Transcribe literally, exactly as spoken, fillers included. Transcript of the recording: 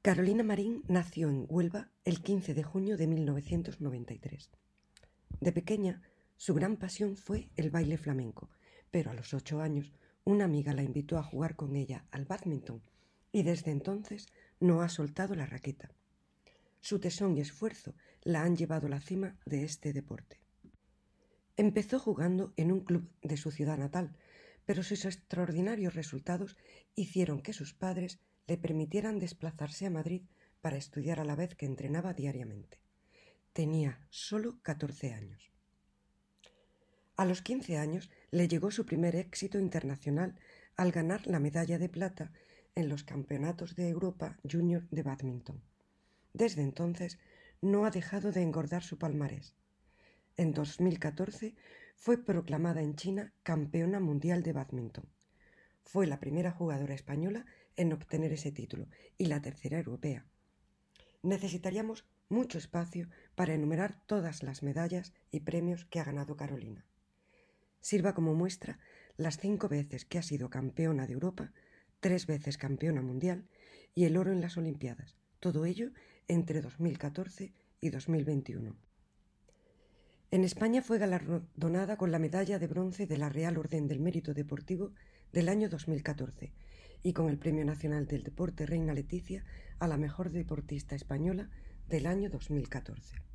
Carolina Marín nació en Huelva el quince de junio de mil novecientos noventa y tres. De pequeña, su gran pasión fue el baile flamenco, pero a los ocho años una amiga la invitó a jugar con ella al bádminton y desde entonces no ha soltado la raqueta. Su tesón y esfuerzo la han llevado a la cima de este deporte. Empezó jugando en un club de su ciudad natal, pero sus extraordinarios resultados hicieron que sus padres le permitieran desplazarse a Madrid para estudiar a la vez que entrenaba diariamente. Tenía solo catorce años. A los quince años le llegó su primer éxito internacional al ganar la medalla de plata en los Campeonatos de Europa Junior de bádminton. Desde entonces no ha dejado de engordar su palmarés. En dos mil catorce fue proclamada en China campeona mundial de bádminton. Fue la primera jugadora española en obtener ese título y la tercera europea. Necesitaríamos mucho espacio para enumerar todas las medallas y premios que ha ganado Carolina. Sirva como muestra las cinco veces que ha sido campeona de Europa, tres veces campeona mundial y el oro en las Olimpiadas, todo ello entre dos mil catorce y dos mil veintiuno. En España fue galardonada con la medalla de bronce de la Real Orden del Mérito Deportivo del año dos mil catorce y con el Premio Nacional del Deporte Reina Leticia a la mejor deportista española del año dos mil catorce.